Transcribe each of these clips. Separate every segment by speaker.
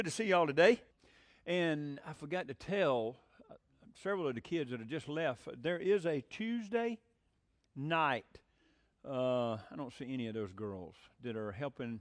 Speaker 1: Good to see y'all today. And I forgot to tell several of the kids that have just left, there is a Tuesday night. I don't see any of those girls that are helping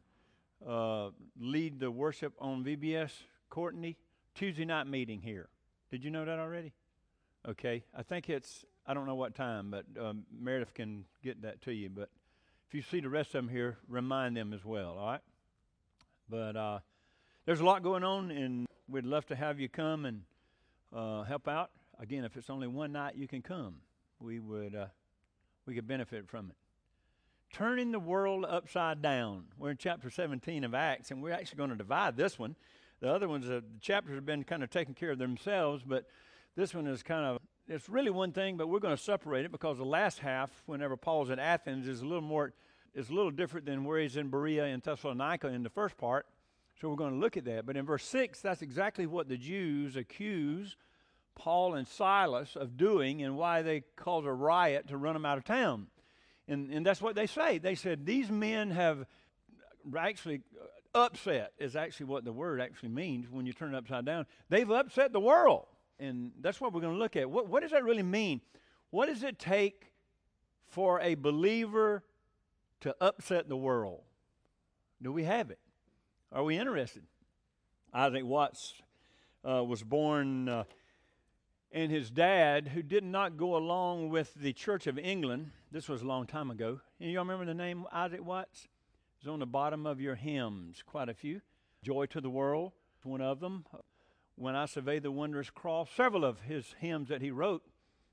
Speaker 1: lead the worship on VBS. Courtney, Tuesday night meeting here. Did you know that already? Okay. I think I don't know what time, but Meredith can get that to you. But if you see the rest of them here, remind them as well, all right? But there's a lot going on, and we'd love to have you come and help out. Again, if it's only one night, you can come. We could benefit from it. Turning the world upside down. We're in chapter 17 of Acts, and we're actually going to divide this one. The other ones, the chapters have been kind of taking care of themselves, but this one is it's really one thing, but we're going to separate it because the last half, whenever Paul's at Athens, is a little different than where he's in Berea and Thessalonica in the first part. So we're going to look at that. But in verse 6, that's exactly what the Jews accuse Paul and Silas of doing and why they caused a riot to run them out of town. And that's what they say. They said, these men have actually upset, is actually what the word actually means when you turn it upside down. They've upset the world. And that's what we're going to look at. What does that really mean? What does it take for a believer to upset the world? Do we have it? Are we interested? Isaac Watts was born, and his dad, who did not go along with the Church of England, this was a long time ago. And y'all remember the name Isaac Watts? It's on the bottom of your hymns, quite a few. Joy to the World, one of them. When I Survey the Wondrous Cross, several of his hymns that he wrote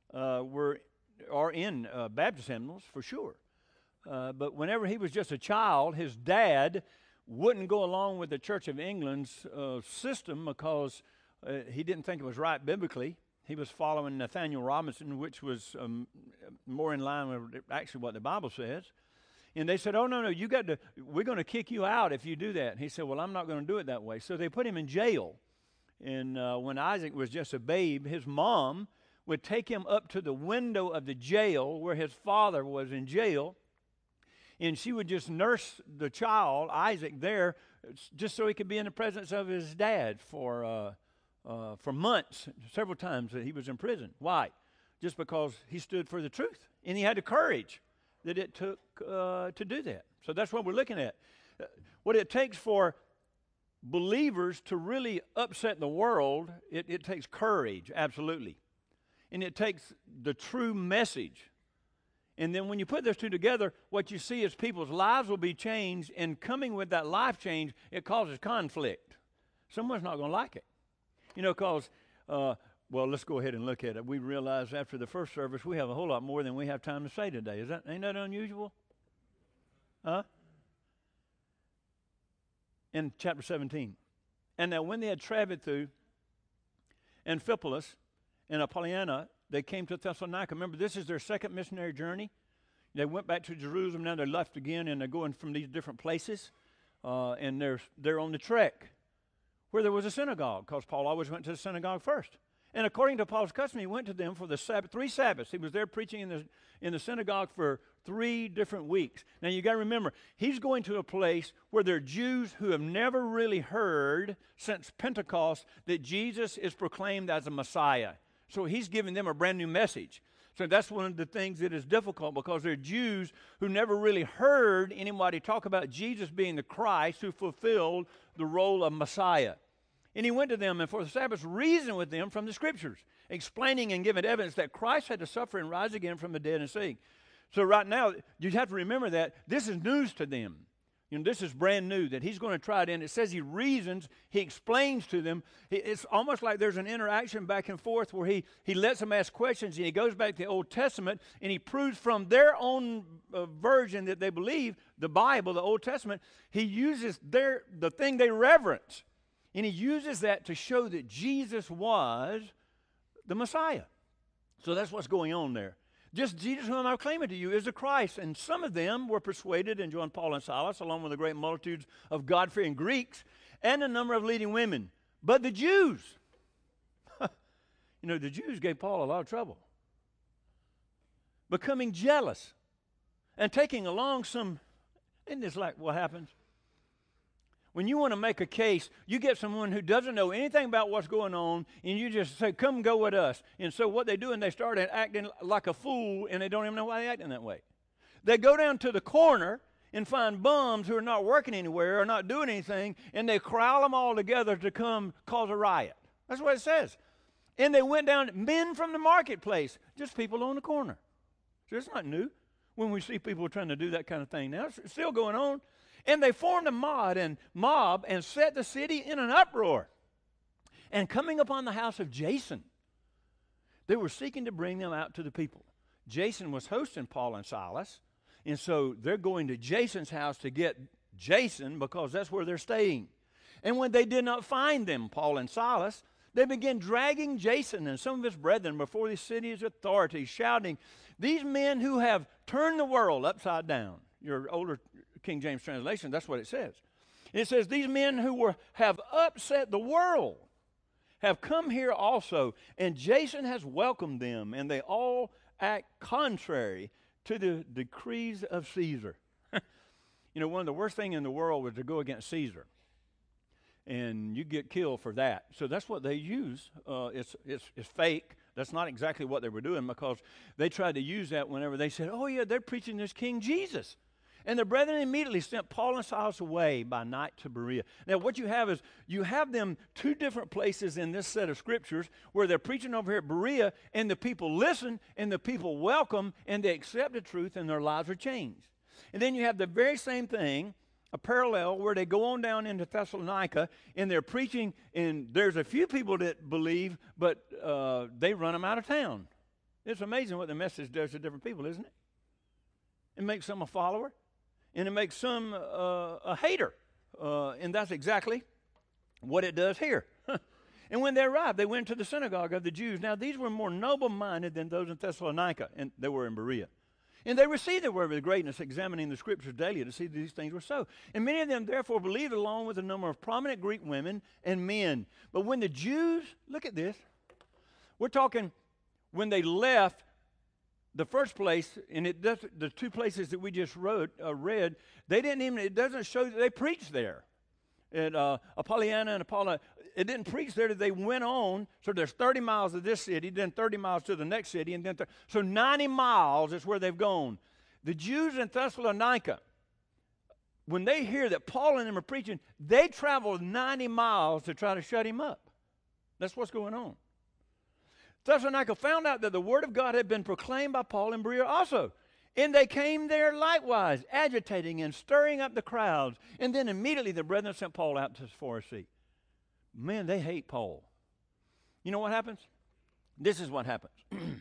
Speaker 1: are in Baptist hymnals for sure. But whenever he was just a child, his dad wouldn't go along with the Church of England's system because he didn't think it was right biblically. He was following Nathaniel Robinson, which was more in line with actually what the Bible says. And they said, oh, no, we're going to kick you out if you do that. And he said, well, I'm not going to do it that way. So they put him in jail. And when Isaac was just a babe, his mom would take him up to the window of the jail where his father was in jail. And she would just nurse the child, Isaac, there, just so he could be in the presence of his dad for months, several times that he was in prison. Why? Just because he stood for the truth. And he had the courage that it took to do that. So that's what we're looking at. What it takes for believers to really upset the world, it takes courage, absolutely. And it takes the true message. And then when you put those two together, what you see is people's lives will be changed, and coming with that life change, it causes conflict. Someone's not going to like it. Because, well, let's go ahead and look at it. We realized after the first service, we have a whole lot more than we have time to say today. Ain't that unusual? Huh? In chapter 17. And now when they had traveled through Amphipolis and Apollonia, they came to Thessalonica. Remember, this is their second missionary journey. They went back to Jerusalem. Now they're left again, and they're going from these different places. And they're on the trek where there was a synagogue, because Paul always went to the synagogue first. And according to Paul's custom, he went to them for the Sabbath, 3 Sabbaths. He was there preaching in the synagogue for 3 different weeks. Now you got to remember, he's going to a place where there are Jews who have never really heard since Pentecost that Jesus is proclaimed as a Messiah. So he's giving them a brand new message. So that's one of the things that is difficult, because they're Jews who never really heard anybody talk about Jesus being the Christ who fulfilled the role of Messiah. And he went to them and for the Sabbath reasoned with them from the Scriptures, explaining and giving evidence that Christ had to suffer and rise again from the dead and see. So right now, you have to remember that this is news to them. This is brand new, that he's going to try it in. It says he reasons, he explains to them. It's almost like there's an interaction back and forth where he lets them ask questions, and he goes back to the Old Testament, and he proves from their own version that they believe, the Bible, the Old Testament, he uses the thing they reverence, and he uses that to show that Jesus was the Messiah. So that's what's going on there. Just Jesus whom I claim to you is the Christ. And some of them were persuaded and joined Paul and Silas, along with the great multitudes of God-fearing Greeks and a number of leading women. But the Jews, the Jews gave Paul a lot of trouble, becoming jealous and taking along some, isn't this like what happens? When you want to make a case, you get someone who doesn't know anything about what's going on, and you just say, come go with us. And so what they do, and they start acting like a fool, and they don't even know why they're acting that way. They go down to the corner and find bums who are not working anywhere or not doing anything, and they corral them all together to come cause a riot. That's what it says. And they went down, men from the marketplace, just people on the corner. So it's not new when we see people trying to do that kind of thing now. It's still going on. And they formed a mob and set the city in an uproar. And coming upon the house of Jason, they were seeking to bring them out to the people. Jason was hosting Paul and Silas, and so they're going to Jason's house to get Jason because that's where they're staying. And when they did not find them, Paul and Silas, they began dragging Jason and some of his brethren before the city's authorities, shouting, these men who have turned the world upside down. Your older King James translation, that's what it says. It says, these men who have upset the world have come here also, and Jason has welcomed them, and they all act contrary to the decrees of Caesar. You know, one of the worst things in the world was to go against Caesar. And you get killed for that. So that's what they use. It's fake. That's not exactly what they were doing, because they tried to use that whenever they said, oh, yeah, they're preaching this King Jesus. And the brethren immediately sent Paul and Silas away by night to Berea. Now, what you have is you have them two different places in this set of scriptures where they're preaching over here at Berea, and the people listen, and the people welcome, and they accept the truth, and their lives are changed. And then you have the very same thing, a parallel, where they go on down into Thessalonica, and they're preaching, and there's a few people that believe, but they run them out of town. It's amazing what the message does to different people, isn't it? It makes some a follower, and it makes some a hater. And that's exactly what it does here. And when they arrived, they went to the synagogue of the Jews. Now, these were more noble-minded than those in Thessalonica, and they were in Berea. And they received the word with greatness, examining the scriptures daily to see that these things were so. And many of them therefore believed, along with a number of prominent Greek women and men. But when the Jews, look at this, we're talking when they left the first place, and the two places that we just read, they didn't even, it doesn't show that they preached there. At Apollonia and Apollo, it didn't preach there. They went on. So there's 30 miles of this city, then 30 miles to the next city, and then so 90 miles is where they've gone. The Jews in Thessalonica, when they hear that Paul and them are preaching, they traveled 90 miles to try to shut him up. That's what's going on. Thessalonica found out that the word of God had been proclaimed by Paul in Berea also. And they came there likewise, agitating and stirring up the crowds. And then immediately the brethren sent Paul out to the forest sea. Man, they hate Paul. You know what happens? This is what happens.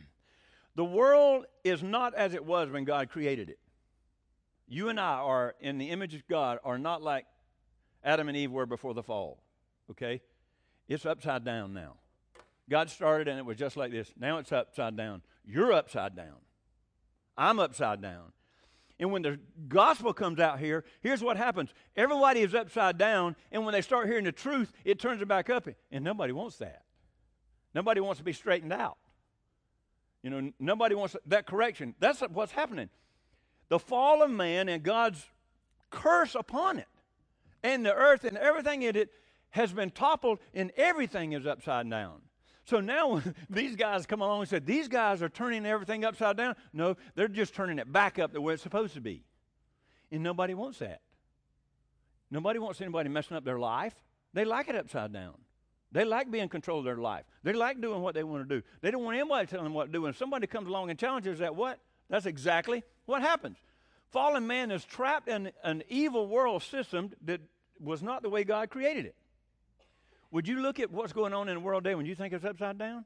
Speaker 1: The world is not as it was when God created it. You and I are, in the image of God, are not like Adam and Eve were before the fall. Okay? It's upside down now. God started and it was just like this. Now it's upside down. You're upside down. I'm upside down. And when the gospel comes out here, here's what happens. Everybody is upside down, and when they start hearing the truth, it turns it back up. And nobody wants that. Nobody wants to be straightened out. You know, nobody wants that correction. That's what's happening. The fall of man and God's curse upon it, and the earth and everything in it has been toppled, and everything is upside down. So now these guys come along and said, these guys are turning everything upside down. No, they're just turning it back up the way it's supposed to be. And nobody wants that. Nobody wants anybody messing up their life. They like it upside down. They like being in control of their life. They like doing what they want to do. They don't want anybody telling them what to do. When somebody comes along and challenges that, what? That's exactly what happens. Fallen man is trapped in an evil world system that was not the way God created it. Would you look at what's going on in the world today when you think it's upside down?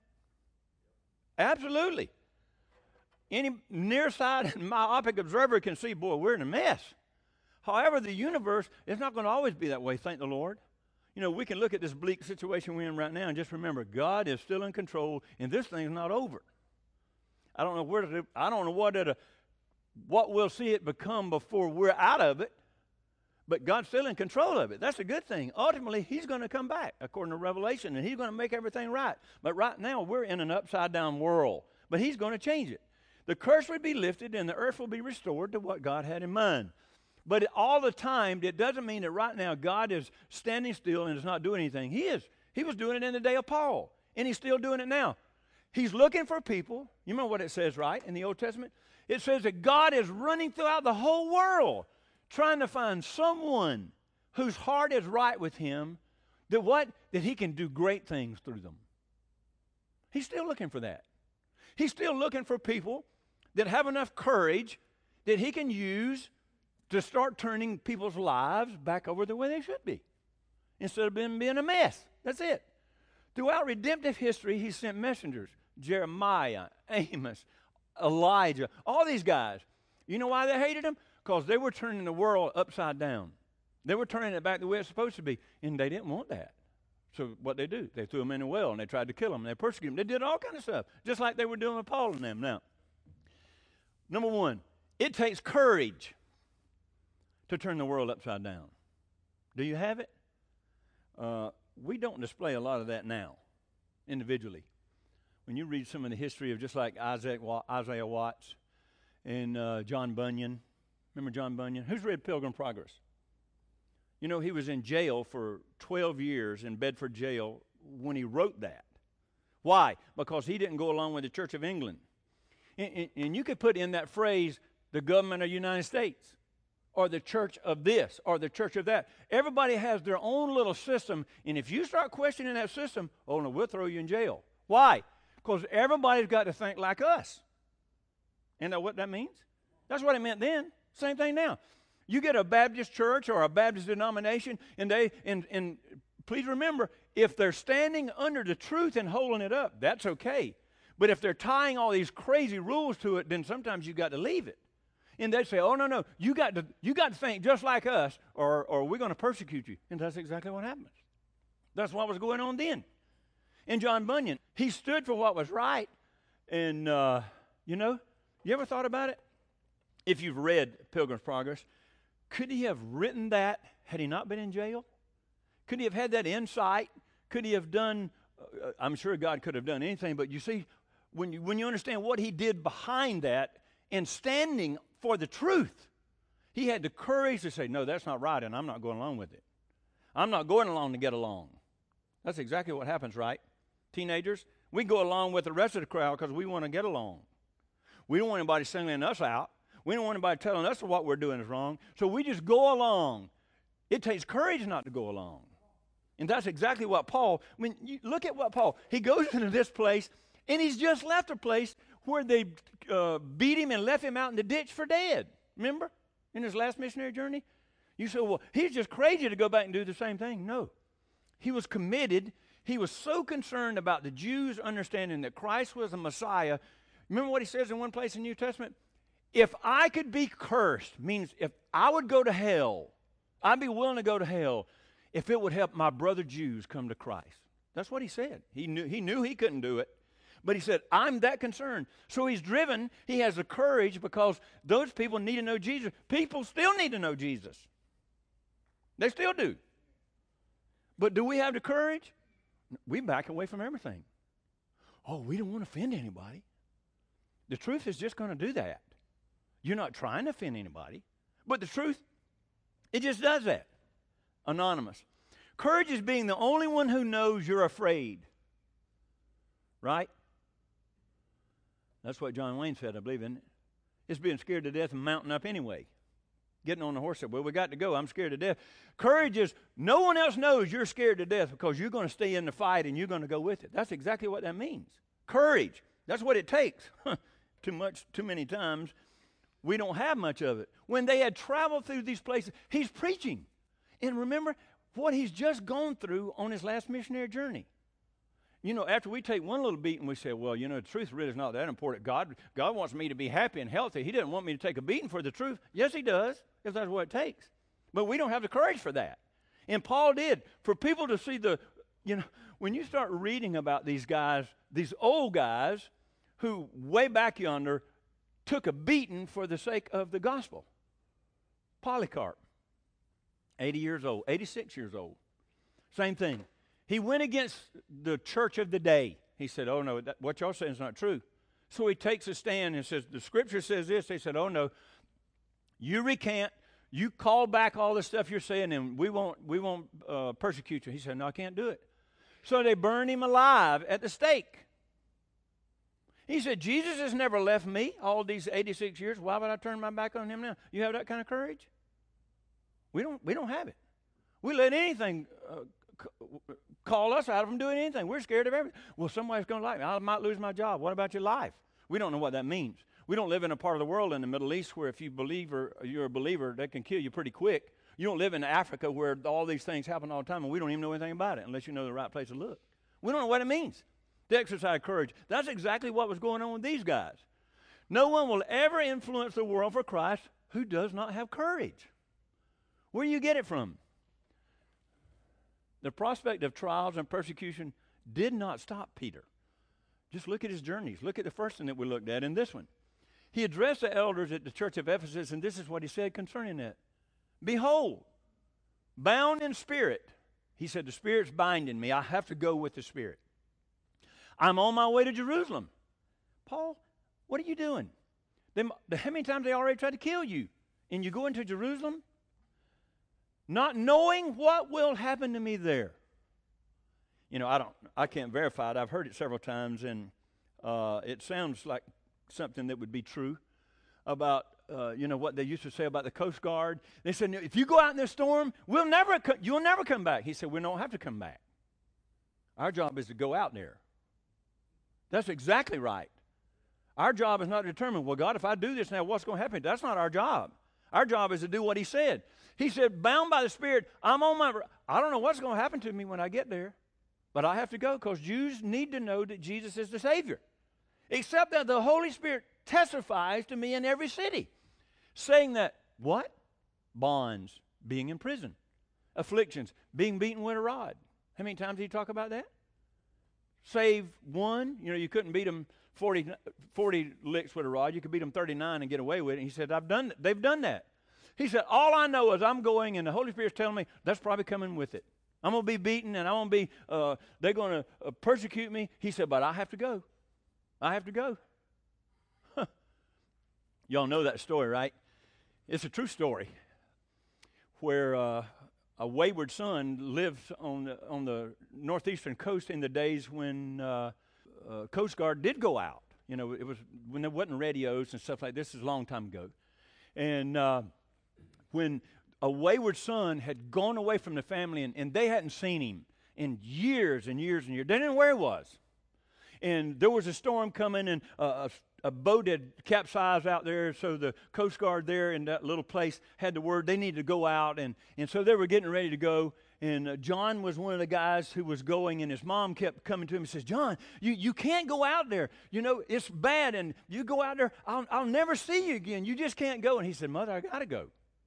Speaker 1: Absolutely. Any nearsighted and myopic observer can see, boy, we're in a mess. However, the universe is not going to always be that way, thank the Lord. You know, we can look at this bleak situation we're in right now and just remember God is still in control, and this thing's not over. I don't know what we'll see it become before we're out of it. But God's still in control of it. That's a good thing. Ultimately, he's going to come back, according to Revelation, and he's going to make everything right. But right now, we're in an upside-down world. But he's going to change it. The curse will be lifted, and the earth will be restored to what God had in mind. But all the time, it doesn't mean that right now God is standing still and is not doing anything. He is. He was doing it in the day of Paul, and he's still doing it now. He's looking for people. You remember what it says, right, in the Old Testament? It says that God is running throughout the whole world trying to find someone whose heart is right with him, that he can do great things through them. He's still looking for that. He's still looking for people that have enough courage that he can use to start turning people's lives back over the way they should be, instead of being a mess. That's it. Throughout redemptive history, he sent messengers. Jeremiah, Amos, Elijah, all these guys. You know why they hated him? Because they were turning the world upside down. They were turning it back the way it's supposed to be, and they didn't want that. So what they do, they threw him in a well, and they tried to kill him, and they persecuted him. They did all kind of stuff, just like they were doing with Paul and them. Now, number one, it takes courage to turn the world upside down. Do you have it? We don't display a lot of that now, individually. When you read some of the history of just like Isaiah Watts and John Bunyan. Remember John Bunyan? Who's read Pilgrim's Progress? You know, he was in jail for 12 years in Bedford jail when he wrote that. Why? Because he didn't go along with the Church of England. And you could put in that phrase, the government of the United States, or the church of this, or the church of that. Everybody has their own little system, and if you start questioning that system, oh no, we'll throw you in jail. Why? Because everybody's got to think like us. You know what that means? That's what it meant then. Same thing now. You get a Baptist church or a Baptist denomination, and please remember, if they're standing under the truth and holding it up, that's okay. But if they're tying all these crazy rules to it, then sometimes you've got to leave it. And they say, oh, no, you got to think just like us, or we're going to persecute you. And that's exactly what happens. That's what was going on then. And John Bunyan, he stood for what was right. And, you ever thought about it? If you've read Pilgrim's Progress, could he have written that had he not been in jail? Could he have had that insight? Could he have done, I'm sure God could have done anything, but you see, when you understand what he did behind that and standing for the truth, he had the courage to say, no, that's not right, and I'm not going along with it. I'm not going along to get along. That's exactly what happens, right? Teenagers, we go along with the rest of the crowd because we want to get along. We don't want anybody singling us out. We don't want anybody telling us what we're doing is wrong. So we just go along. It takes courage not to go along. And that's exactly what Paul, when you look at what Paul, he goes into this place, and he's just left a place where they beat him and left him out in the ditch for dead. Remember? In his last missionary journey? You say, well, he's just crazy to go back and do the same thing. No. He was committed. He was so concerned about the Jews understanding that Christ was the Messiah. Remember what he says in one place in the New Testament? If I could be cursed, means if I would go to hell, I'd be willing to go to hell if it would help my brother Jews come to Christ. That's what he said. He knew he couldn't do it. But he said, I'm that concerned. So he's driven. He has the courage because those people need to know Jesus. People still need to know Jesus. They still do. But do we have the courage? We back away from everything. Oh, we don't want to offend anybody. The truth is just going to do that. You're not trying to offend anybody. But the truth, it just does that. Anonymous. Courage is being the only one who knows you're afraid. Right? That's what John Wayne said, I believe, isn't it? It's being scared to death and mounting up anyway. Getting on the horse said, well, we got to go. I'm scared to death. Courage is no one else knows you're scared to death because you're going to stay in the fight and you're going to go with it. That's exactly what that means. Courage. That's what it takes. Too many times, we don't have much of it. When they had traveled through these places, he's preaching. And remember what he's just gone through on his last missionary journey. You know, after we take one little beating, we say, well, the truth really is not that important. God wants me to be happy and healthy. He didn't want me to take a beating for the truth. Yes, he does, if that's what it takes. But we don't have the courage for that. And Paul did. For people to see when you start reading about these guys, these old guys who way back yonder took a beating for the sake of the gospel. Polycarp, 80 years old, 86 years old. Same thing. He went against the church of the day. He said, oh, no, what y'all saying is not true. So he takes a stand and says, the scripture says this. They said, oh, no, you recant. You call back all the stuff you're saying, and we won't persecute you. He said, no, I can't do it. So they burned him alive at the stake. He said, Jesus has never left me all these 86 years. Why would I turn my back on him now? You have that kind of courage? We don't have it. We let anything call us out from doing anything. We're scared of everything. Well, somebody's going to like me. I might lose my job. What about your life? We don't know what that means. We don't live in a part of the world in the Middle East where if you believe or you're a believer, they can kill you pretty quick. You don't live in Africa where all these things happen all the time, and we don't even know anything about it unless you know the right place to look. We don't know what it means to exercise courage. That's exactly what was going on with these guys. No one will ever influence the world for Christ who does not have courage. Where do you get it from? The prospect of trials and persecution did not stop Peter. Just look at his journeys. Look at the first one that we looked at in this one. He addressed the elders at the church of Ephesus, and this is what he said concerning that. Behold, bound in spirit. He said, the Spirit's binding me. I have to go with the Spirit. I'm on my way to Jerusalem. Paul, what are you doing? How many times they already tried to kill you? And you go into Jerusalem? Not knowing what will happen to me there. You know, I can't verify it. I've heard it several times, and it sounds like something that would be true about, what they used to say about the Coast Guard. They said, if you go out in this storm, you'll never come back. He said, we don't have to come back. Our job is to go out there. That's exactly right. Our job is not to determine, well, God, if I do this now, what's going to happen? That's not our job. Our job is to do what he said. He said, bound by the Spirit, I don't know what's going to happen to me when I get there, but I have to go because Jews need to know that Jesus is the Savior. Except that the Holy Spirit testifies to me in every city, saying that, what? Bonds, being in prison. Afflictions, being beaten with a rod. How many times did he talk about that? Save one. You couldn't beat them 40 licks with a rod. You could beat them 39 and get away with it. And he said, they've done that. He said, all I know is I'm going, and the Holy Spirit's telling me that's probably coming with it. I'm going to be beaten, and they're going to persecute me. He said, but I have to go. I have to go. Huh. Y'all know that story, right? It's a true story where a wayward son lived on the northeastern coast in the days when Coast Guard did go out. It was when there wasn't radios and stuff like this. Is a long time ago. And when a wayward son had gone away from the family and they hadn't seen him in years and years and years. They didn't know where he was. And there was a storm coming, and a boat had capsized out there, so the Coast Guard there in that little place had the word they needed to go out, and so they were getting ready to go, and John was one of the guys who was going, and his mom kept coming to him and says, John, you can't go out there. It's bad, and you go out there, I'll never see you again. You just can't go. And he said, Mother, I got to go.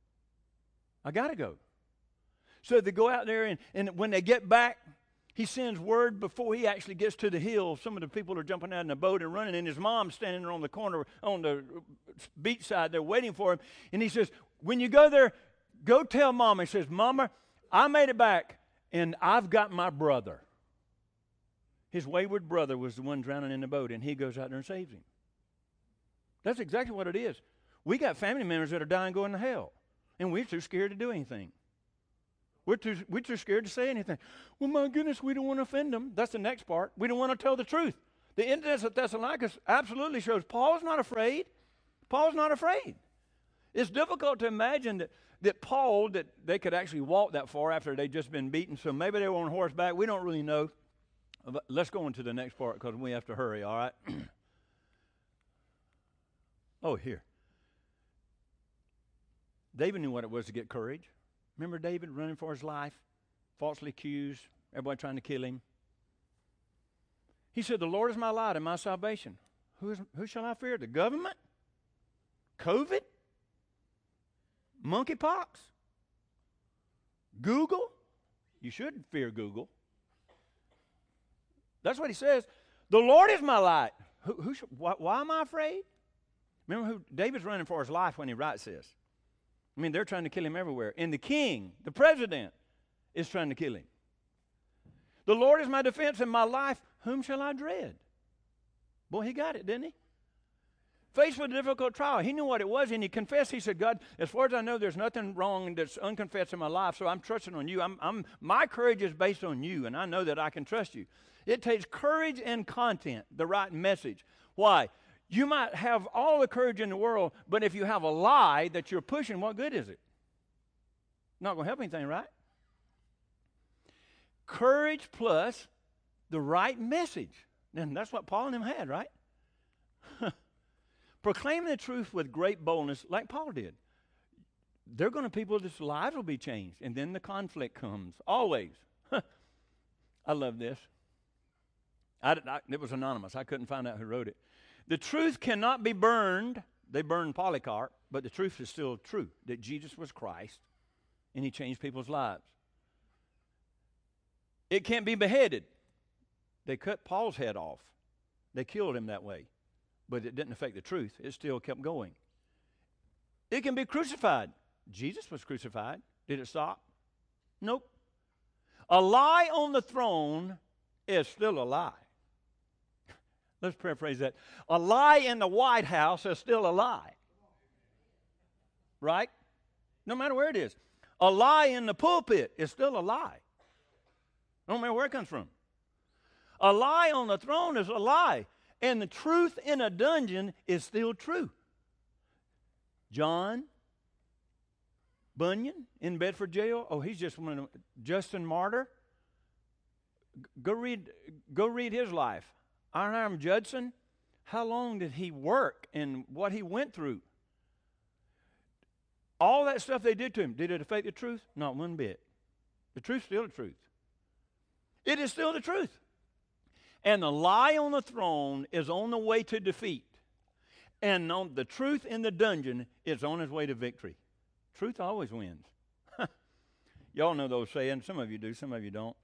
Speaker 1: I got to go. So they go out there, and when they get back, he sends word before he actually gets to the hill. Some of the people are jumping out in the boat and running, and his mom's standing there on the corner on the beach side there waiting for him. And he says, when you go there, go tell Mama. He says, Mama, I made it back, and I've got my brother. His wayward brother was the one drowning in the boat, and he goes out there and saves him. That's exactly what it is. We got family members that are dying going to hell, and we're too scared to do anything. We're too scared to say anything. Well, my goodness, we don't want to offend them. That's the next part. We don't want to tell the truth. The incident of Thessalonica absolutely shows Paul's not afraid. Paul's not afraid. It's difficult to imagine that Paul, that they could actually walk that far after they'd just been beaten. So maybe they were on horseback. We don't really know. But let's go on to the next part because we have to hurry, all right? Oh, here. David knew what it was to get courage. Remember David running for his life, falsely accused, everybody trying to kill him. He said, the Lord is my light and my salvation. Who shall I fear? The government? COVID? Monkeypox? Google? You should fear Google. That's what he says. The Lord is my light. Why am I afraid? Remember David's running for his life when he writes this. I mean, they're trying to kill him everywhere. And the king, the president, is trying to kill him. The Lord is my defense and my life. Whom shall I dread? Boy, he got it, didn't he? Faced with a difficult trial, he knew what it was, and he confessed. He said, God, as far as I know, there's nothing wrong that's unconfessed in my life, so I'm trusting on you. My courage is based on you, and I know that I can trust you. It takes courage and content, the right message. Why? You might have all the courage in the world, but if you have a lie that you're pushing, what good is it? Not going to help anything, right? Courage plus the right message. And that's what Paul and them had, right? Proclaiming the truth with great boldness, like Paul did. They're going to, people's lives will be changed. And then the conflict comes, always. I love this. It was anonymous. I couldn't find out who wrote it. The truth cannot be burned. They burned Polycarp, but the truth is still true, that Jesus was Christ, and he changed people's lives. It can't be beheaded. They cut Paul's head off. They killed him that way. But it didn't affect the truth. It still kept going. It can be crucified. Jesus was crucified. Did it stop? Nope. A lie on the throne is still a lie. Let's paraphrase that. A lie in the White House is still a lie. Right? No matter where it is. A lie in the pulpit is still a lie. No matter where it comes from. A lie on the throne is a lie. And the truth in a dungeon is still true. John Bunyan in Bedford jail. Oh, he's just one of Justin Martyr. Go read his life. Iron Judson. How long did he work and what he went through? All that stuff they did to him, did it affect the truth? Not one bit. The truth's still the truth. It is still the truth. And the lie on the throne is on the way to defeat. And the truth in the dungeon is on its way to victory. Truth always wins. Y'all know those sayings. Some of you do, some of you don't.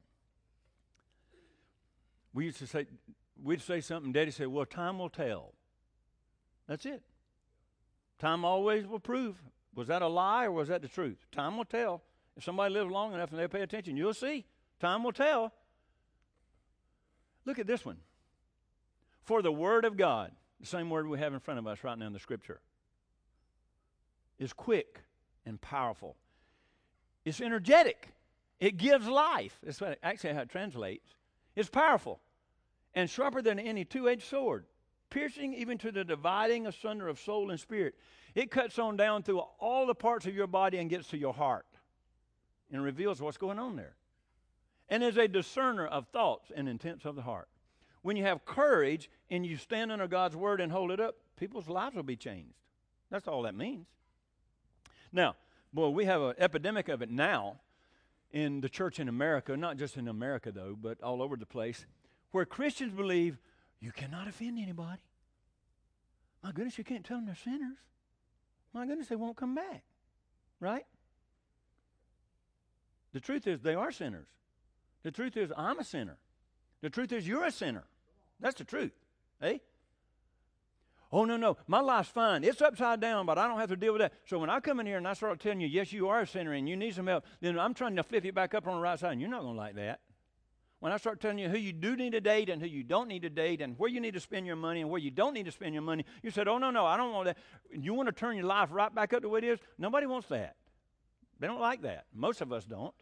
Speaker 1: We'd say something, Daddy said, well, time will tell. That's it. Time always will prove. Was that a lie or was that the truth? Time will tell. If somebody lives long enough and they pay attention, you'll see. Time will tell. Look at this one. For the word of God, the same word we have in front of us right now in the scripture, is quick and powerful. It's energetic. It gives life. That's what actually how it translates. It's powerful and sharper than any two-edged sword, piercing even to the dividing asunder of soul and spirit. It cuts on down through all the parts of your body and gets to your heart and reveals what's going on there. And is a discerner of thoughts and intents of the heart. When you have courage and you stand under God's word and hold it up, people's lives will be changed. That's all that means. Now, boy, we have an epidemic of it now in the church in America, not just in America though, but all over the place, where Christians believe you cannot offend anybody. My goodness, you can't tell them they're sinners. My goodness, they won't come back. Right? The truth is they are sinners. The truth is, I'm a sinner. The truth is, you're a sinner. That's the truth. Eh? Oh, no. My life's fine. It's upside down, but I don't have to deal with that. So when I come in here and I start telling you, yes, you are a sinner and you need some help, then I'm trying to flip you back up on the right side, and you're not going to like that. When I start telling you who you do need to date and who you don't need to date and where you need to spend your money and where you don't need to spend your money, you said, oh, no, I don't want that. You want to turn your life right back up to what it is? Nobody wants that. They don't like that. Most of us don't.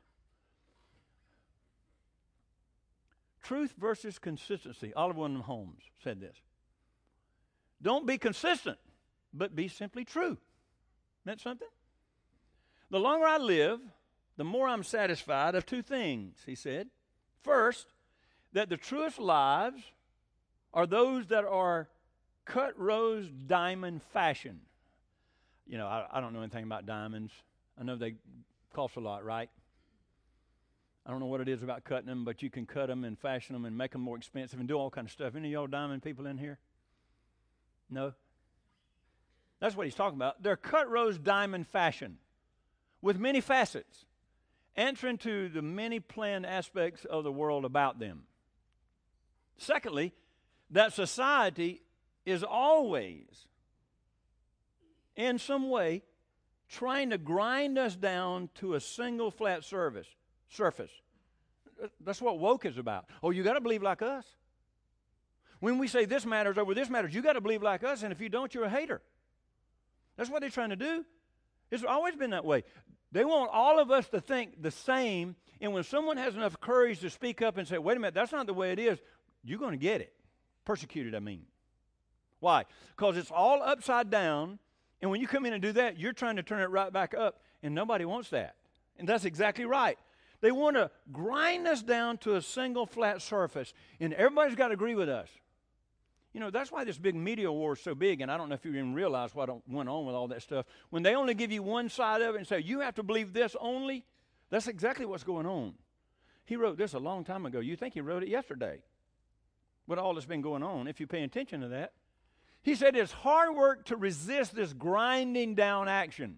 Speaker 1: Truth versus consistency. Oliver Wendell Holmes said this. Don't be consistent, but be simply true. Isn't that something? The longer I live, the more I'm satisfied of two things, he said. First, that the truest lives are those that are cut rose diamond fashion. You know, I don't know anything about diamonds. I know they cost a lot, right? I don't know what it is about cutting them, but you can cut them and fashion them and make them more expensive and do all kind of stuff. Any of y'all diamond people in here? No? That's what he's talking about. They're cut rose diamond fashion with many facets, answering to the many planned aspects of the world about them. Secondly, that society is always, in some way, trying to grind us down to a single flat surface. That's what woke is about. Oh, you got to believe like us. When we say this matters over this matters, you got to believe like us, and if you don't, you're a hater. That's what they're trying to do. It's always been that way. They want all of us to think the same, and when someone has enough courage to speak up and say, wait a minute, that's not the way it is, you're going to get it. Persecuted, I mean. Why? Because it's all upside down, and when you come in and do that, you're trying to turn it right back up, and nobody wants that. And that's exactly right. They want to grind us down to a single flat surface, and everybody's got to agree with us. You know, that's why this big media war is so big, and I don't know if you even realize what went on with all that stuff. When they only give you one side of it and say, you have to believe this only, that's exactly what's going on. He wrote this a long time ago. You think he wrote it yesterday with all that's been going on, if you pay attention to that. He said it's hard work to resist this grinding down action.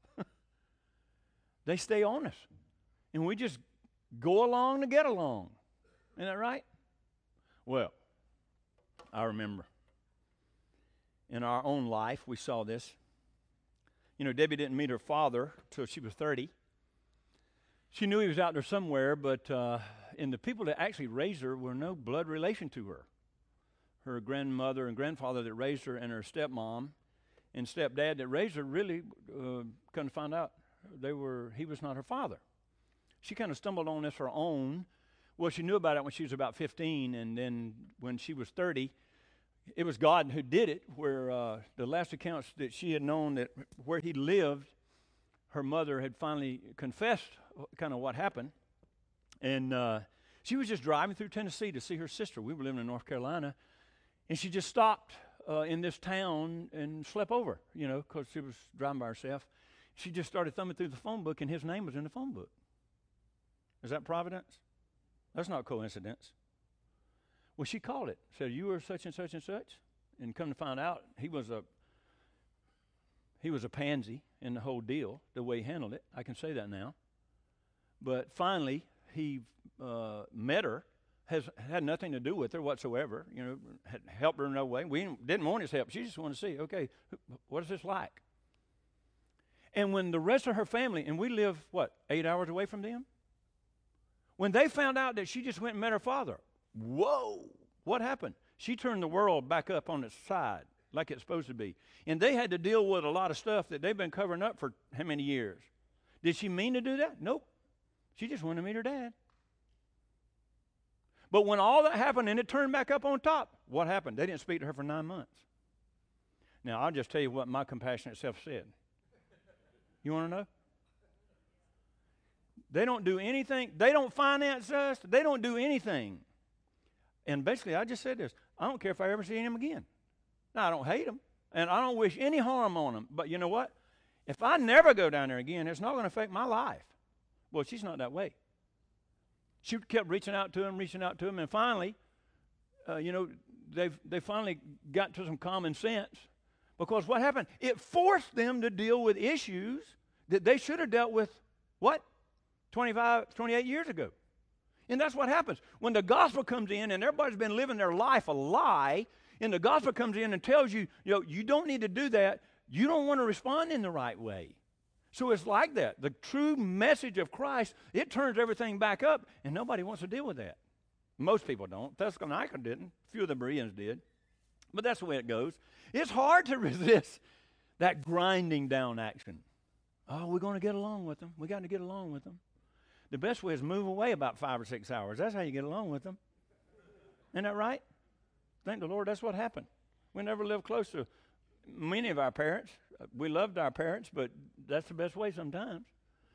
Speaker 1: They stay on us, and we just go along to get along. Isn't that right? Well, I remember in our own life, we saw this. You know, Debbie didn't meet her father till she was 30. She knew he was out there somewhere, but and the people that actually raised her were no blood relation to her. Her grandmother and grandfather that raised her, and her stepmom and stepdad that raised her, really come to find out he was not her father. She kind of stumbled on this her own. Well, she knew about it when she was about 15, and then when she was 30, it was God who did it, where the last accounts that she had known that where he lived, her mother had finally confessed kind of what happened. And she was just driving through Tennessee to see her sister. We were living in North Carolina, and she just stopped in this town and slept over, you know, because she was driving by herself. She just started thumbing through the phone book, and his name was in the phone book. Is that providence? That's not coincidence. Well, she called it, said, you were such and such and such, and come to find out, he was a pansy in the whole deal, the way he handled it. I can say that now. But finally, he met her, had nothing to do with her whatsoever, you know, had helped her in no way. We didn't want his help. She just wanted to see, okay, what is this like? And when the rest of her family, and we live, 8 hours away from them? When they found out that she just went and met her father, whoa, what happened? She turned the world back up on its side like it's supposed to be. And they had to deal with a lot of stuff that they've been covering up for how many years? Did she mean to do that? Nope. She just wanted to meet her dad. But when all that happened and it turned back up on top, what happened? They didn't speak to her for 9 months. Now, I'll just tell you what my compassionate self said. You want to know? They don't do anything. They don't finance us. They don't do anything. And basically, I just said this. I don't care if I ever see him again. Now, I don't hate them, and I don't wish any harm on them. But you know what? If I never go down there again, it's not going to affect my life. Well, she's not that way. She kept reaching out to him, and finally, they finally got to some common sense. Because what happened? It forced them to deal with issues that they should have dealt with, 28 years ago. And that's what happens. When the gospel comes in and everybody's been living their life a lie, and the gospel comes in and tells you, you don't need to do that, you don't want to respond in the right way. So it's like that. The true message of Christ, it turns everything back up, and nobody wants to deal with that. Most people don't. Thessalonica didn't. A few of the Bereans did. But that's the way it goes. It's hard to resist that grinding down action. Oh, we're going to get along with them. We got to get along with them. The best way is move away about 5 or 6 hours. That's how you get along with them. Isn't that right? Thank the Lord, that's what happened. We never lived close to many of our parents. We loved our parents, but that's the best way sometimes.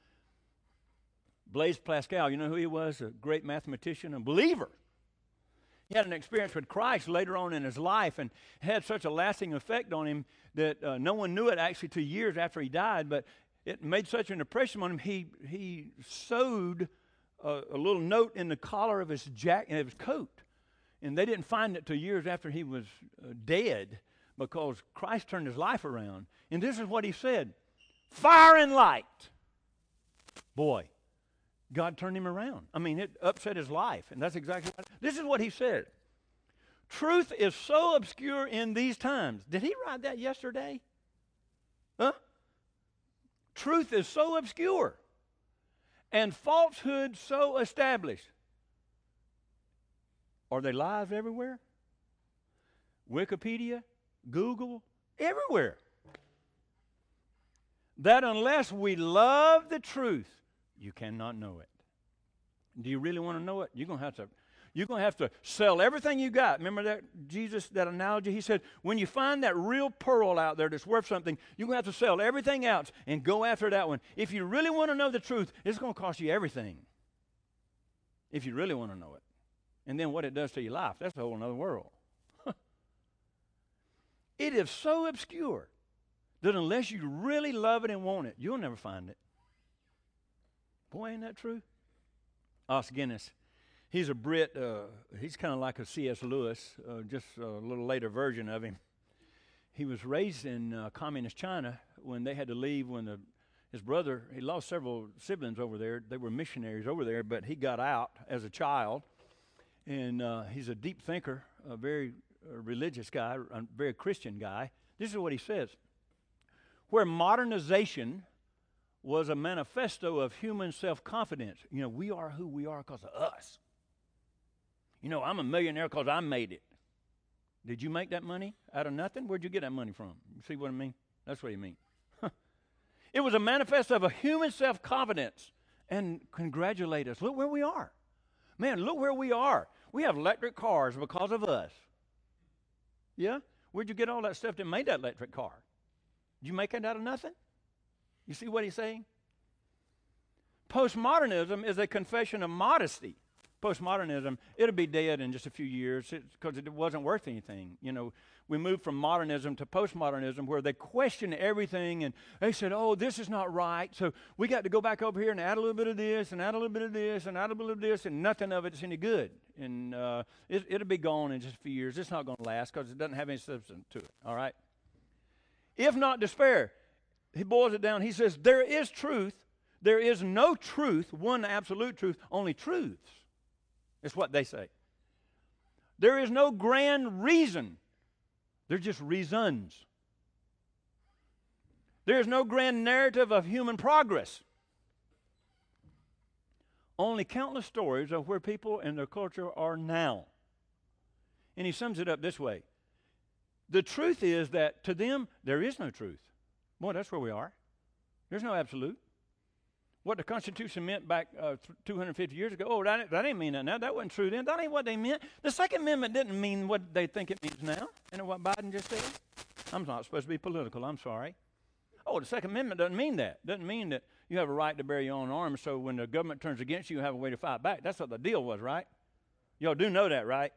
Speaker 1: Blaise Pascal, you know who he was? A great mathematician, a believer. He had an experience with Christ later on in his life and had such a lasting effect on him that no one knew it actually 2 years after he died, but it made such an impression on him, he sewed a little note in the collar of his coat. And they didn't find it till years after he was dead because Christ turned his life around. And this is what he said, fire and light. Boy, God turned him around. I mean, it upset his life, and that's exactly what. This is what he said. Truth is so obscure in these times. Did he write that yesterday? Huh? Truth is so obscure, and falsehood so established. Are they lies everywhere? Wikipedia, Google, everywhere. That unless we love the truth, you cannot know it. Do you really want to know it? You're going to have to sell everything you got. Remember that Jesus, that analogy? He said, when you find that real pearl out there that's worth something, you're going to have to sell everything else and go after that one. If you really want to know the truth, it's going to cost you everything. If you really want to know it. And then what it does to your life, that's a whole other world. It is so obscure that unless you really love it and want it, you'll never find it. Boy, ain't that true? Os Guinness, he's a Brit. He's kind of like a C.S. Lewis, just a little later version of him. He was raised in communist China when they had to leave when his brother, he lost several siblings over there. They were missionaries over there, but he got out as a child. And he's a deep thinker, a very religious guy, a very Christian guy. This is what he says. Where modernization was a manifesto of human self-confidence. You know, we are who we are because of us. You know, I'm a millionaire because I made it. Did you make that money out of nothing? Where'd you get that money from? You see what I mean? That's what he means. It was a manifesto of a human self-confidence. And congratulate us. Look where we are. Man, look where we are. We have electric cars because of us. Yeah? Where'd you get all that stuff that made that electric car? Did you make it out of nothing? You see what he's saying? Postmodernism is a confession of modesty. Postmodernism, it'll be dead in just a few years because it wasn't worth anything. You know, we moved from modernism to postmodernism where they question everything and they said, oh, this is not right, so we got to go back over here and add a little bit of this and add a little bit of this and add a little bit of this, and nothing of it's any good. And it'll be gone in just a few years. It's not going to last because it doesn't have any substance to it, all right? If not despair, he boils it down. He says, there is truth. There is no truth, one absolute truth, only truths. That's what they say. There is no grand reason. They're just reasons. There is no grand narrative of human progress. Only countless stories of where people and their culture are now. And he sums it up this way. The truth is that to them, there is no truth. Boy, that's where we are. There's no absolute. What the Constitution meant back 250 years ago, oh, that didn't mean that now. That wasn't true then. That ain't what they meant. The Second Amendment didn't mean what they think it means now. You know what Biden just said? I'm not supposed to be political. I'm sorry. Oh, the Second Amendment doesn't mean that. Doesn't mean that you have a right to bear your own arms, so when the government turns against you, you have a way to fight back. That's what the deal was, right? Y'all do know that, right?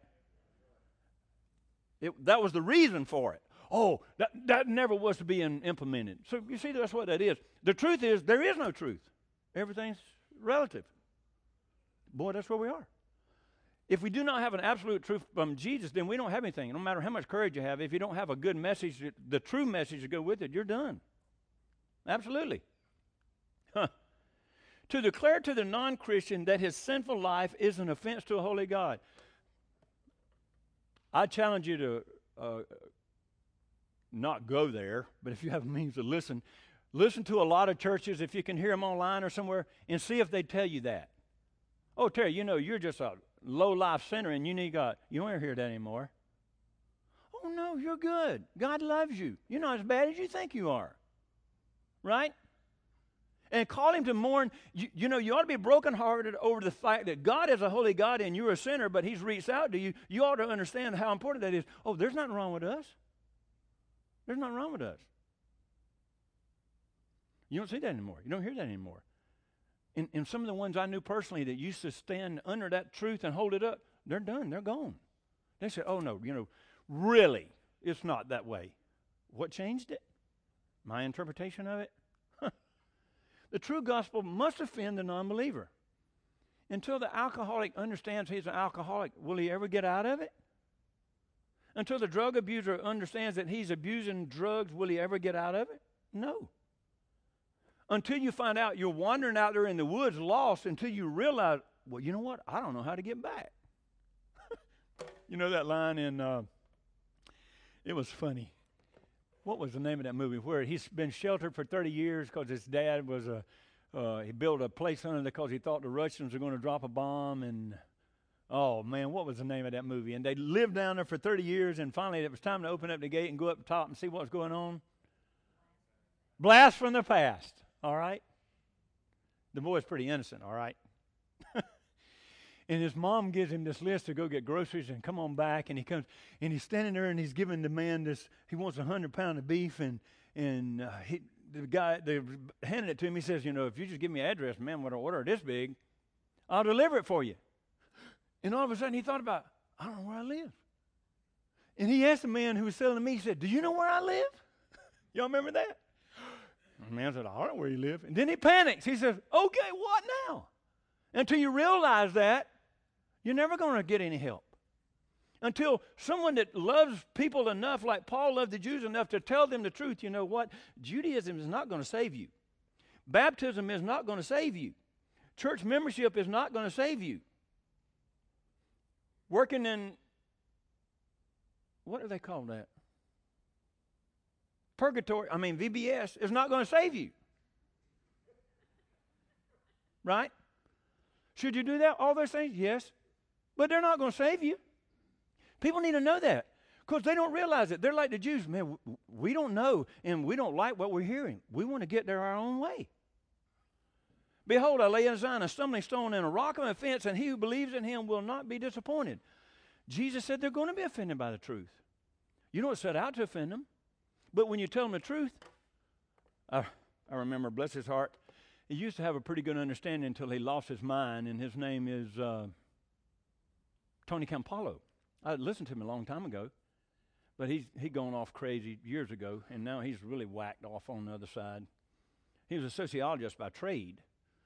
Speaker 1: That was the reason for it. Oh, that never was to be implemented. So you see, that's what that is. The truth is, there is no truth. Everything's relative. Boy, that's where we are. If we do not have an absolute truth from Jesus, then we don't have anything. No matter how much courage you have, if you don't have a good message, the true message to go with it, you're done. Absolutely. To declare to the non-Christian that his sinful life is an offense to a holy God. I challenge you to not go there, but if you have means to listen to a lot of churches, if you can hear them online or somewhere, and see if they tell you that. Oh, Terry, you know, you're just a low-life sinner and you need God. You won't hear that anymore. Oh, no, you're good. God loves you. You're not as bad as you think you are. Right? And call him to mourn. You know, you ought to be brokenhearted over the fact that God is a holy God and you're a sinner, but he's reached out to you. You ought to understand how important that is. Oh, there's nothing wrong with us. There's nothing wrong with us. You don't see that anymore. You don't hear that anymore. And some of the ones I knew personally that used to stand under that truth and hold it up, they're done. They're gone. They said, oh, no, you know, really, it's not that way. What changed it? My interpretation of it? The true gospel must offend the non-believer. Until the alcoholic understands he's an alcoholic, will he ever get out of it? Until the drug abuser understands that he's abusing drugs, will he ever get out of it? No. Until you find out you're wandering out there in the woods lost, until you realize, well, you know what? I don't know how to get back. You know that line in, it was funny. What was the name of that movie? Where he's been sheltered for 30 years because his dad was he built a place under there because he thought the Russians were going to drop a bomb, and Oh, man, what was the name of that movie? And they lived down there for 30 years, and finally it was time to open up the gate and go up the top and see what's going on. Blast from the past, all right? The boy's pretty innocent, all right? And his mom gives him this list to go get groceries and come on back, and he comes, and he's standing there, and he's giving the man this, he wants 100 pounds of beef, and the guy, they handed it to him, he says, if you just give me an address, man, when I order this big, I'll deliver it for you. And all of a sudden he thought about, I don't know where I live. And he asked the man who was selling to me, he said, do you know where I live? Y'all remember that? The man said, I don't know where you live. And then he panics. He says, okay, what now? Until you realize that, you're never going to get any help. Until someone that loves people enough, like Paul loved the Jews enough to tell them the truth, you know what? Judaism is not going to save you. Baptism is not going to save you. Church membership is not going to save you. Working in, what do they call that? VBS is not going to save you. Right? Should you do that? All those things? Yes. But they're not going to save you. People need to know that because they don't realize it. They're like the Jews. Man, we don't know and we don't like what we're hearing. We want to get there our own way. Behold, I lay in Zion a stumbling stone and a rock of offense, and he who believes in him will not be disappointed. Jesus said they're going to be offended by the truth. You don't set out to offend them. But when you tell them the truth, I remember, bless his heart, he used to have a pretty good understanding until he lost his mind, and his name is Tony Campolo. I listened to him a long time ago, but he'd gone off crazy years ago, and now he's really whacked off on the other side. He was a sociologist by trade,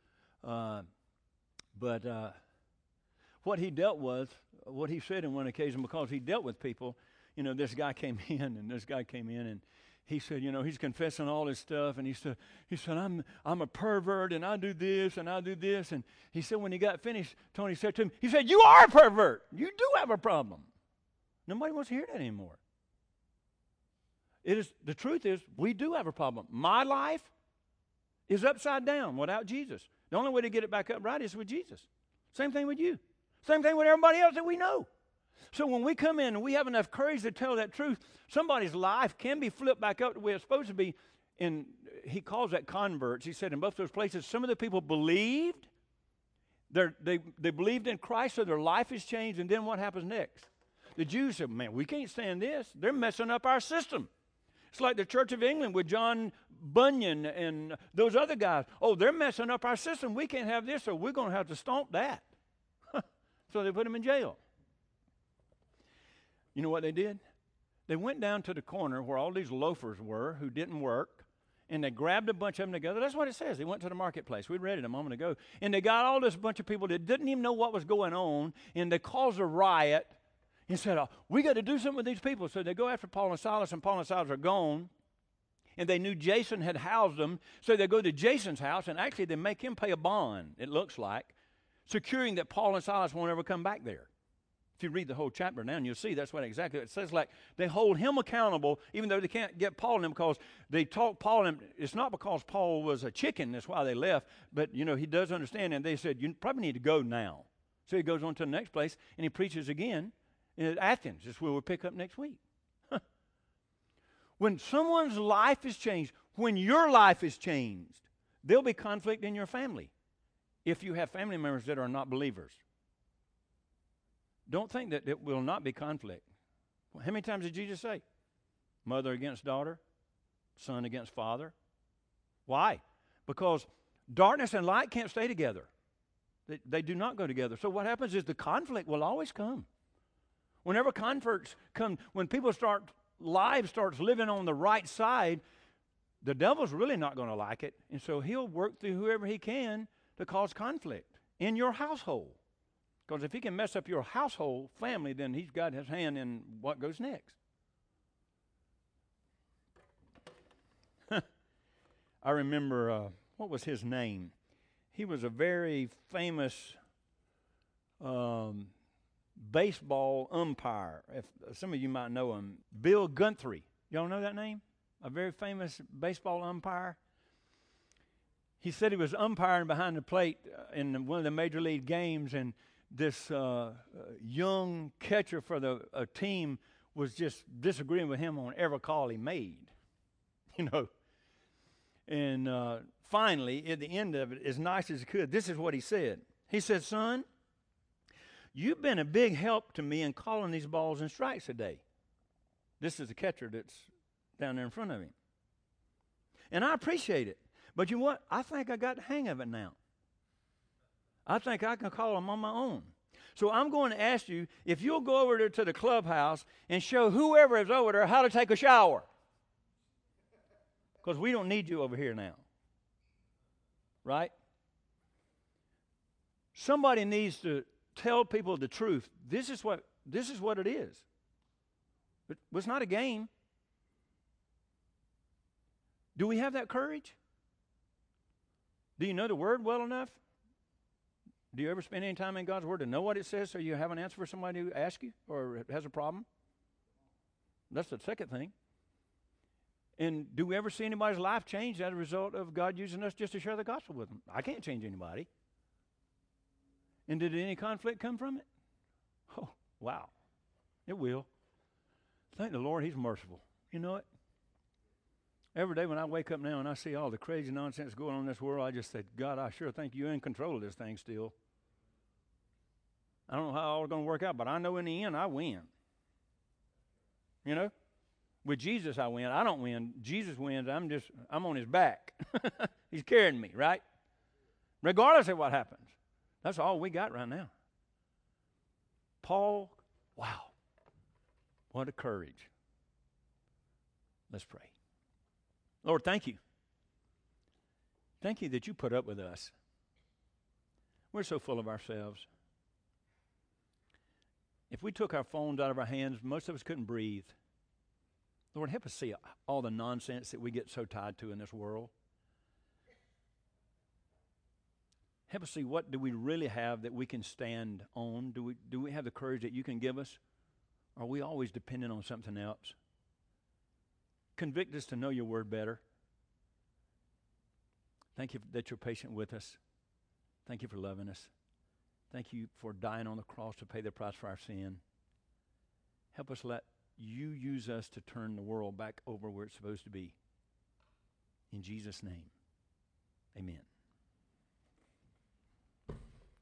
Speaker 1: but what he dealt with, what he said in one occasion, because he dealt with people, this guy came in, and he said, he's confessing all his stuff, and he said, I'm a pervert, and I do this, and and he said when he got finished, Tony said to him, he said, you are a pervert. You do have a problem. Nobody wants to hear that anymore. The truth is, we do have a problem. My life is upside down without Jesus. The only way to get it back up right is with Jesus. Same thing with you. Same thing with everybody else that we know. So when we come in and we have enough courage to tell that truth, somebody's life can be flipped back up to where it's supposed to be. And he calls that converts. He said in both those places, some of the people believed. They believed in Christ, so their life is changed. And then what happens next? The Jews said, man, we can't stand this. They're messing up our system. It's like the Church of England with John Bunyan and those other guys. Oh, they're messing up our system. We can't have this, so we're going to have to stomp that. So they put him in jail. You know what they did? They went down to the corner where all these loafers were who didn't work, and they grabbed a bunch of them together. That's what it says. They went to the marketplace. We read it a moment ago. And they got all this bunch of people that didn't even know what was going on, and they caused a riot and said, we got to do something with these people. So they go after Paul and Silas are gone, and they knew Jason had housed them. So they go to Jason's house, and actually they make him pay a bond, it looks like, securing that Paul and Silas won't ever come back there. If you read the whole chapter down, you'll see that's what exactly it says. Like they hold him accountable, even though they can't get Paul in him because they talk Paul in. It's not because Paul was a chicken. That's why they left. But he does understand, and they said you probably need to go now. So he goes on to the next place and he preaches again in Athens. That's where we'll pick up next week. When someone's life is changed, when your life is changed, there'll be conflict in your family. If you have family members that are not believers. Don't think that it will not be conflict. How many times did Jesus say? Mother against daughter, son against father. Why? Because darkness and light can't stay together. They do not go together. So what happens is the conflict will always come. Whenever conflicts come, when lives starts living on the right side, the devil's really not going to like it. And so he'll work through whoever he can to cause conflict in your household. Because if he can mess up your household family, then he's got his hand in what goes next. I remember, what was his name? He was a very famous baseball umpire. If some of you might know him. Bill Guthrie. Y'all know that name? A very famous baseball umpire. He said he was umpiring behind the plate in one of the major league games, and this young catcher for the team was just disagreeing with him on every call he made, you know. And finally, at the end of it, as nice as he could, this is what he said. He said, "Son, you've been a big help to me in calling these balls and strikes today." This is the catcher that's down there in front of him. "And I appreciate it. But you know what? I think I got the hang of it now. I think I can call them on my own. So I'm going to ask you if you'll go over there to the clubhouse and show whoever is over there how to take a shower. Because we don't need you over here now." Right? Somebody needs to tell people the truth. This is what it is. It's not a game. Do we have that courage? Do you know the Word well enough? Do you ever spend any time in God's Word to know what it says so you have an answer for somebody who asks you or has a problem? That's the second thing. And do we ever see anybody's life change as a result of God using us just to share the gospel with them? I can't change anybody. And did any conflict come from it? Oh, wow. It will. Thank the Lord, He's merciful. You know it? Every day when I wake up now and I see all the crazy nonsense going on in this world, I just say, God, I sure think you're in control of this thing still. I don't know how all it's going to work out, but I know in the end I win. You know? With Jesus I win. I don't win. Jesus wins. I'm on His back. He's carrying me, right? Regardless of what happens. That's all we got right now. Paul, wow. What a courage. Let's pray. Lord, thank you. Thank you that you put up with us. We're so full of ourselves. If we took our phones out of our hands, most of us couldn't breathe. Lord, help us see all the nonsense that we get so tied to in this world. Help us see what do we really have that we can stand on. Do we have the courage that you can give us? Or are we always dependent on something else? Convict us to know your word better. Thank you that you're patient with us. Thank you for loving us. Thank you for dying on the cross to pay the price for our sin. Help us let you use us to turn the world back over where it's supposed to be. In Jesus' name, amen.